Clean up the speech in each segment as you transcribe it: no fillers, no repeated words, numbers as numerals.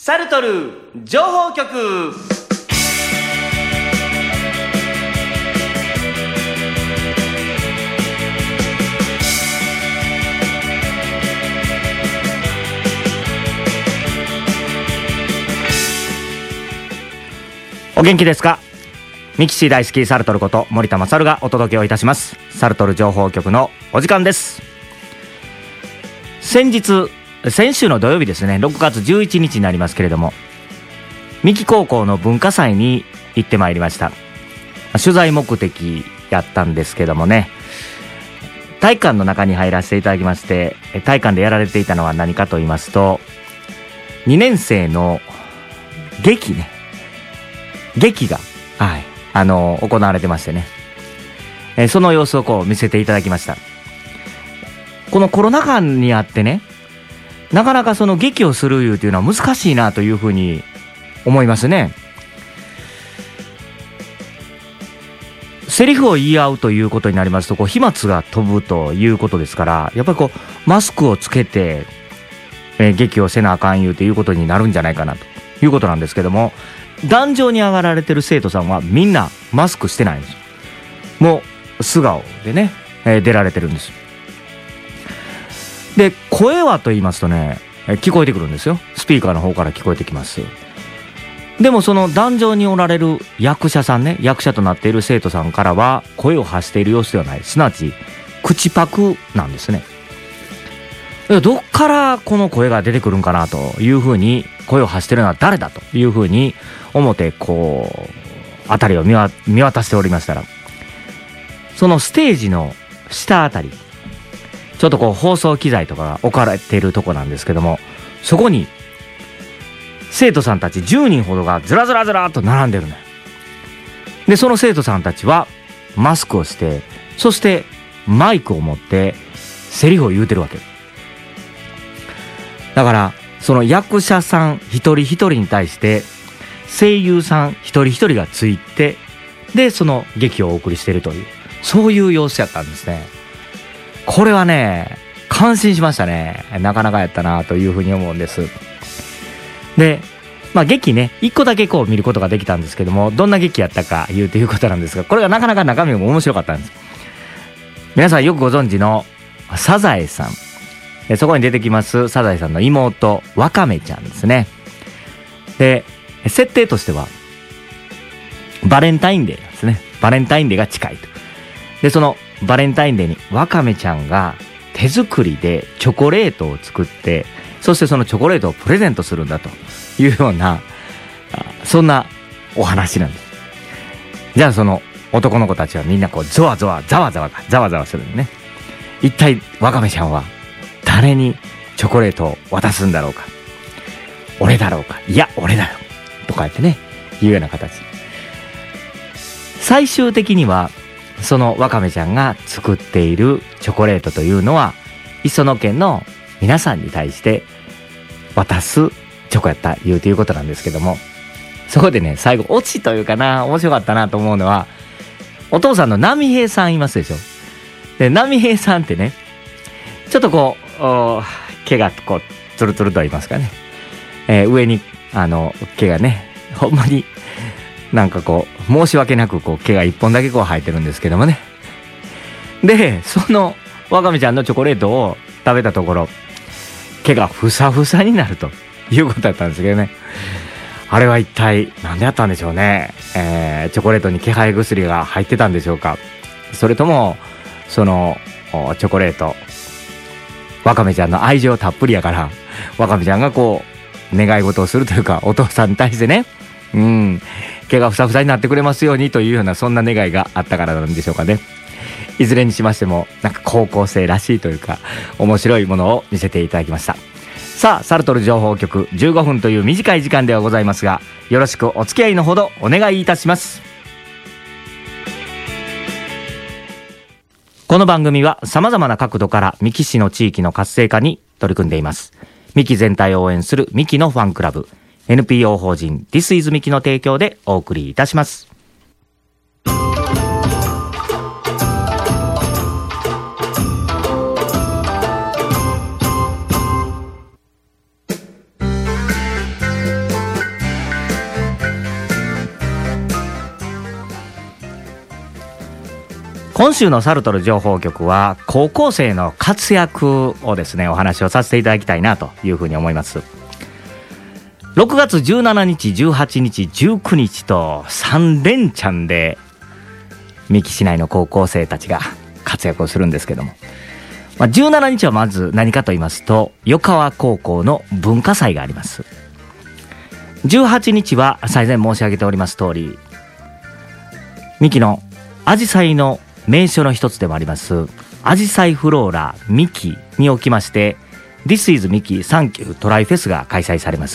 サルトル情報局。お元気ですか。ミキシー大好きサルトルこと森田勝がお届けをいたします。サルトル情報局のお時間です。先週の土曜日ですね、6月11日になりますけれども、三木高校の文化祭に行ってまいりました。取材目的やったんですけどもね、体育館の中に入らせていただきまして、体育館でやられていたのは何かと言いますと、2年生の劇が、行われてましてね、その様子を見せていただきました。このコロナ禍にあってね、なかなかその劇をするいうというのは難しいなというふうに思いますね。セリフを言い合うということになりますと、飛沫が飛ぶということですから、やっぱりマスクをつけて、劇をせなあかんいうということになるんじゃないかなということなんですけども、壇上に上がられてる生徒さんはみんなマスクしてないんですよ。もう素顔でね、出られてるんです。で、声はと言いますとね、聞こえてくるんですよ。スピーカーの方から聞こえてきます。でもその壇上におられる役者さんね、役者となっている生徒さんからは声を発している様子ではない。すなわち口パクなんですね。どっからこの声が出てくるんかなというふうに、声を発しているのは誰だというふうに思って辺りを見渡しておりましたら、そのステージの下あたり、ちょっと放送機材とかが置かれているとこなんですけども、そこに生徒さんたち10人ほどがずらずらずらっと並んでるのよ。で、その生徒さんたちはマスクをして、そしてマイクを持ってセリフを言うてるわけだから、その役者さん一人一人に対して声優さん一人一人がついて、でその劇をお送りしているという、そういう様子やったんですね。これはね、感心しましたね。なかなかやったなというふうに思うんです。で、劇ね、一個だけ見ることができたんですけども、どんな劇やったかいうということなんですが、これがなかなか中身も面白かったんです。皆さんよくご存知のサザエさん、そこに出てきますサザエさんの妹ワカメちゃんですね。で、設定としてはバレンタインデーなんですね。バレンタインデーが近いと。で、そのバレンタインデーにワカメちゃんが手作りでチョコレートを作って、そしてそのチョコレートをプレゼントするんだというような、そんなお話なんです。じゃあその男の子たちはみんなゾワゾワざわざわするんね。一体ワカメちゃんは誰にチョコレートを渡すんだろうか、俺だろうか、いや俺だよとか言ってね、いうような形。最終的にはそのワカメちゃんが作っているチョコレートというのは磯野県の皆さんに対して渡すチョコやったいうということなんですけども、そこでね、最後オチというかな、面白かったなと思うのは、お父さんの波平さんいますでしょ。で、波平さんってね、ちょっと毛がツルツルと言いますかね、上に毛がね、ほんまになんか申し訳なく毛が一本だけ生えてるんですけどもね。で、そのワカメちゃんのチョコレートを食べたところ、毛がふさふさになるということだったんですけどね。あれは一体何であったんでしょうね。チョコレートに気配薬が入ってたんでしょうか。それともそのチョコレート、ワカメちゃんの愛情たっぷりやから、ワカメちゃんが願い事をするというか、お父さんに対してね、毛がふさふさになってくれますようにというような、そんな願いがあったからなんでしょうかね。いずれにしましても、なんか高校生らしいというか、面白いものを見せていただきました。さあ、サルトル情報局15分という短い時間ではございますが、よろしくお付き合いのほどお願いいたします。この番組は様々な角度から三木市の地域の活性化に取り組んでいます。三木全体を応援する三木のファンクラブ、 NPO 法人 This is 三木の提供でお送りいたします。 今週のサルトル情報局は高校生の活躍をですねお話をさせていただきたいなというふうに思います。6月17日18日19日と3連チャンで三木市内の高校生たちが活躍をするんですけども、17日はまず何かと言いますと余川高校の文化祭があります。18日は最前申し上げております通り、三木のアジサイの名所の一つでもありますアジサイフローラ三木におきまして This is 三木サンキュートライフェスが開催されます。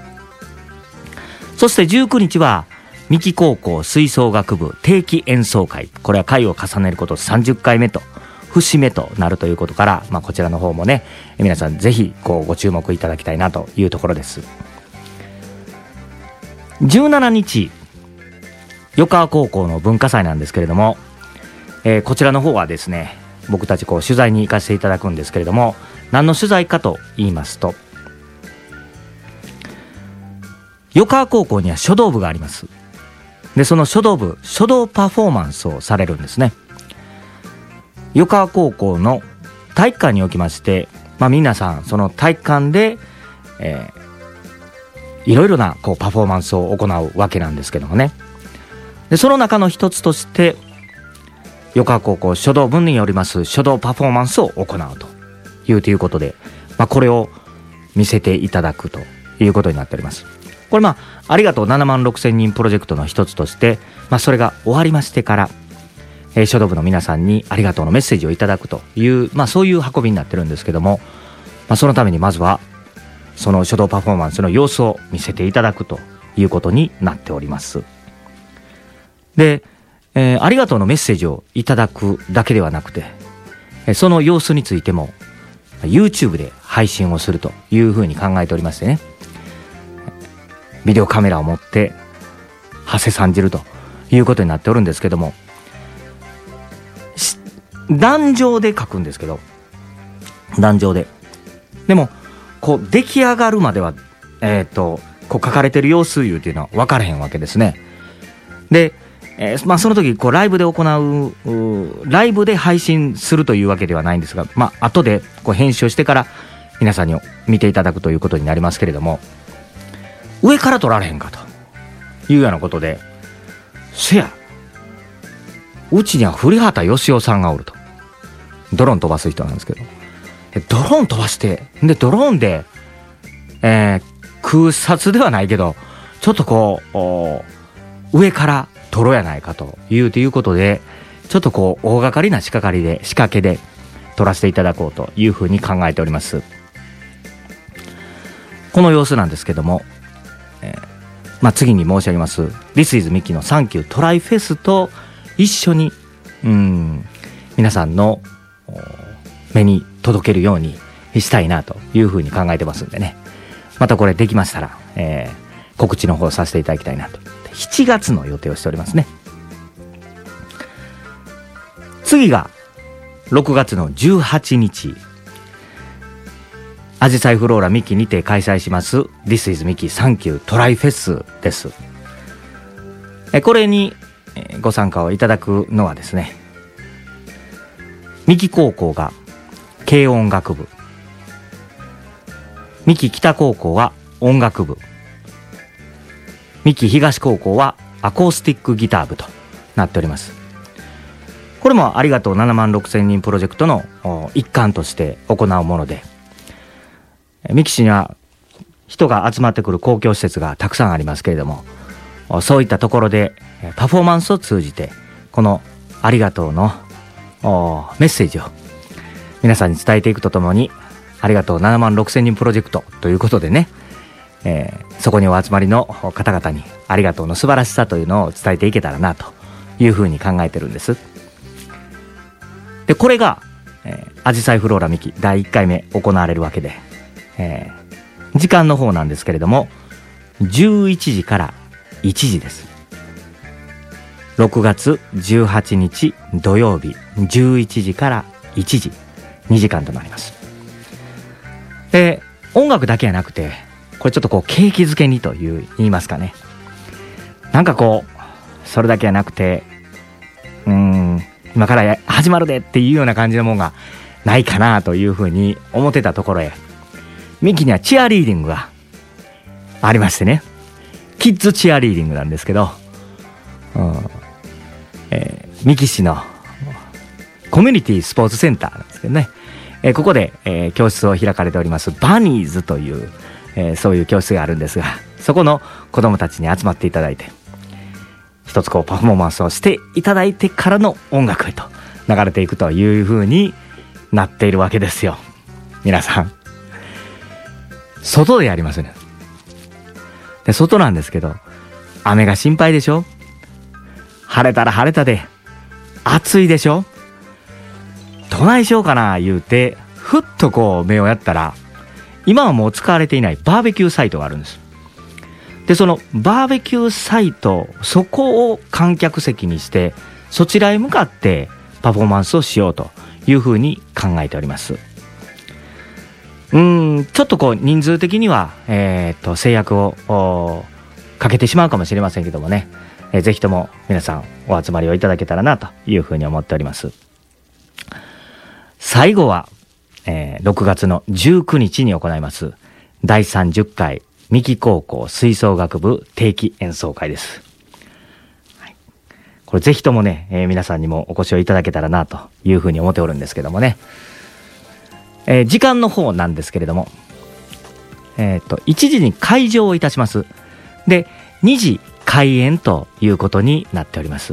そして19日は三木高校吹奏楽部定期演奏会、これは回を重ねること30回目と節目となるということから、こちらの方もね皆さんぜひご注目いただきたいなというところです。17日余川高校の文化祭なんですけれども、こちらの方はですね僕たち取材に行かせていただくんですけれども、何の取材かと言いますと、余川高校には書道部があります。でその書道部書道パフォーマンスをされるんですね。余川高校の体育館におきまして、皆さんその体育館で、いろいろなパフォーマンスを行うわけなんですけどもね。でその中の一つとして余川高校書道部によります書道パフォーマンスを行うということで、これを見せていただくということになっております。これありがとう7万6千人プロジェクトの一つとして、それが終わりましてから、書道部の皆さんにありがとうのメッセージをいただくという、そういう運びになってるんですけども、そのためにまずはその書道パフォーマンスの様子を見せていただくということになっております。で、ありがとうのメッセージをいただくだけではなくて、その様子についても YouTube で配信をするというふうに考えておりましてね、ビデオカメラを持って長谷さんじるということになっておるんですけども、壇上で書くんですけど、壇上ででも出来上がるまでは書かれてる様子いうっていうのは分からへんわけですね。で、その時ライブで行うライブで配信するというわけではないんですが、後で編集してから皆さんに見ていただくということになりますけれども、上から撮られへんかというようなことで、せやうちには栗畑義雄さんがおると、ドローン飛ばす人なんですけど、ドローン飛ばしてでドローンで、空撮ではないけどちょっと上から撮ろうやないかということで、ちょっと大掛かりな仕掛けで撮らせていただこうというふうに考えております。この様子なんですけども、次に申し上げます This is ミキのサンキュートライフェスと一緒に皆さんの目に届けるようにしたいなというふうに考えてますんでね、またこれできましたら、告知の方させていただきたいなと。7月の予定をしておりますね。次が6月の18日アジサイフローラミキにて開催します This is ミキサンキュートライフェスです。これにご参加をいただくのはですね、三木高校が軽音楽部、三木北高校は音楽部、三木東高校はアコースティックギター部となっております。これもありがとう7万6千人プロジェクトの一環として行うもので、三木市には人が集まってくる公共施設がたくさんありますけれども、そういったところでパフォーマンスを通じてこのありがとうのメッセージを皆さんに伝えていくとともに、ありがとう7万6千人プロジェクトということでね、そこにお集まりの方々にありがとうの素晴らしさというのを伝えていけたらなというふうに考えてるんです。でこれが、アジサイフローラミキ第1回目行われるわけで、時間の方なんですけれども11時から1時です。6月18日土曜日11時から1時2時間となります。で音楽だけじゃなくて、これちょっと景気づけにと言いますかね、なんかそれだけじゃなくて今から始まるでっていうような感じのもんがないかなというふうに思ってたところへ、ミキにはチアリーディングがありましてね、キッズチアリーディングなんですけど、ミキ市のコミュニティスポーツセンターなんですけどね、ここで、教室を開かれておりますバニーズという、そういう教室があるんですが、そこの子どもたちに集まっていただいて、一つこうパフォーマンスをしていただいてからの音楽へと流れていくという風になっているわけですよ。皆さん外でやりますね。で、外なんですけど、雨が心配でしょ。晴れたら晴れたで暑いでしょ。どないしようかな言うて、ふっとこう目をやったら、今はもう使われていないバーベキューサイトがあるんです。で、そのバーベキューサイト、そこを観客席にして、そちらへ向かってパフォーマンスをしようというふうに考えております。ちょっとこう人数的には、制約をかけてしまうかもしれませんけどもね、ぜひとも皆さんお集まりをいただけたらなというふうに思っております。最後は、6月の19日に行います第30回三木高校吹奏楽部定期演奏会です。はい、これぜひともね、皆さんにもお越しをいただけたらなというふうに思っておるんですけどもね、時間の方なんですけれども、1時に開場をいたします。で、2時開演ということになっております。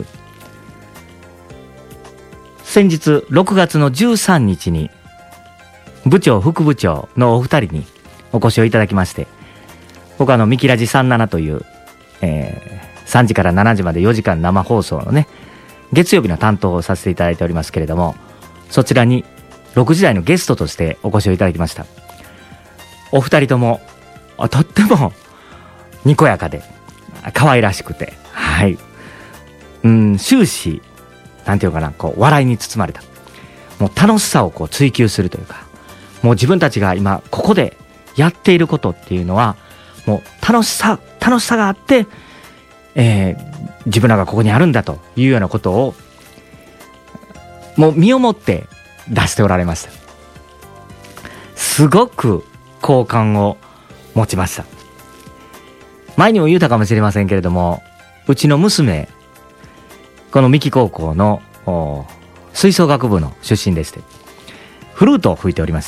先日6月の13日に部長副部長のお二人にお越しをいただきまして、僕ミキラジ37という、3時から7時まで4時間生放送のね、月曜日の担当をさせていただいておりますけれども、そちらに6時台のゲストとしてお越しをいただきました。お二人ともとってもにこやかで可愛らしくて、はい、終始なんていうかな、こう笑いに包まれた、もう楽しさをこう追求するというか、もう自分たちが今ここでやっていることっていうのはもう楽しさがあって、自分らがここにあるんだというようなことをもう身をもって出しておられました。すごく好感を持ちました。前にも言うたかもしれませんけれども、うちの娘、この三木高校の吹奏楽部の出身でして、フルートを吹いておりました。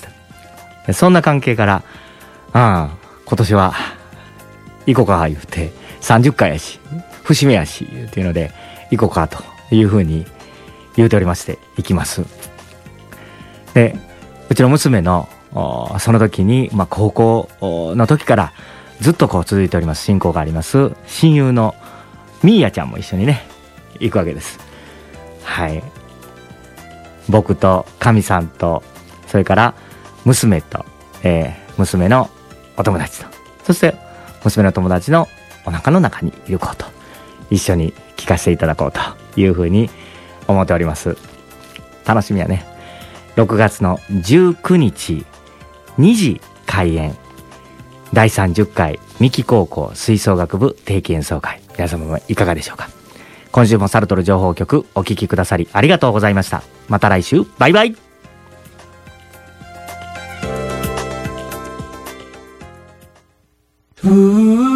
そんな関係から、今年は行こうか言うて、30回やし節目やしっていうので行こうかというふうに言うておりまして、行きます。で、うちの娘のその時に、高校の時からずっとこう続いております親交があります親友のミーヤちゃんも一緒にね行くわけです。はい、僕とかみさんと、それから娘と、娘のお友達と、そして娘の友達のお腹の中にいる子と一緒に聴かせていただこうというふうに思っております。楽しみやね。6月の19日2時開演、第30回三木高校吹奏楽部定期演奏会、皆様もいかがでしょうか。今週もサルトル情報局お聞きくださりありがとうございました。また来週、バイバイ。 ふ